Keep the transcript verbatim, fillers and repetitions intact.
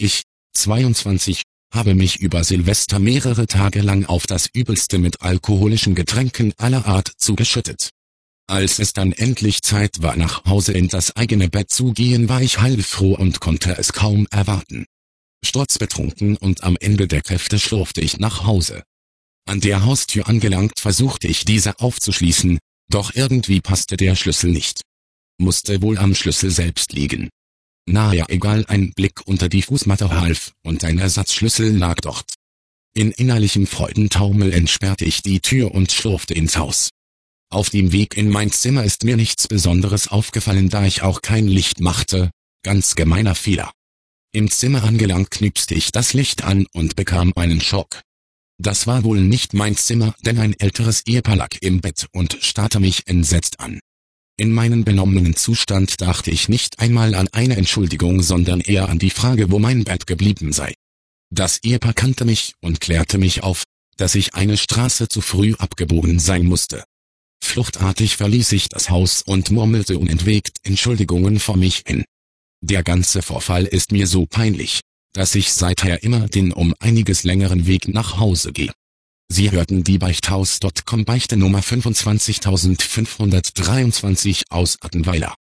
Ich, zweiundzwanzig, habe mich über Silvester mehrere Tage lang auf das Übelste mit alkoholischen Getränken aller Art zugeschüttet. Als es dann endlich Zeit war, nach Hause in das eigene Bett zu gehen, war ich heilfroh und konnte es kaum erwarten. Sturzbetrunken und am Ende der Kräfte schlurfte ich nach Hause. An der Haustür angelangt versuchte ich diese aufzuschließen, doch irgendwie passte der Schlüssel nicht. Musste wohl am Schlüssel selbst liegen. Naja, egal, ein Blick unter die Fußmatte half, und ein Ersatzschlüssel lag dort. In innerlichem Freudentaumel entsperrte ich die Tür und schlurfte ins Haus. Auf dem Weg in mein Zimmer ist mir nichts Besonderes aufgefallen, da ich auch kein Licht machte, ganz gemeiner Fehler. Im Zimmer angelangt knipste ich das Licht an und bekam einen Schock. Das war wohl nicht mein Zimmer, denn ein älteres Ehepaar lag im Bett und starrte mich entsetzt an. In meinem benommenen Zustand dachte ich nicht einmal an eine Entschuldigung, sondern eher an die Frage, wo mein Bett geblieben sei. Das Ehepaar kannte mich und klärte mich auf, dass ich eine Straße zu früh abgebogen sein musste. Fluchtartig verließ ich das Haus und murmelte unentwegt Entschuldigungen vor mich hin. Der ganze Vorfall ist mir so peinlich, dass ich seither immer den um einiges längeren Weg nach Hause gehe. Sie hörten die Beichthaus Punkt com Beichte Nummer fünfundzwanzigtausendfünfhundertdreiundzwanzig aus Attenweiler.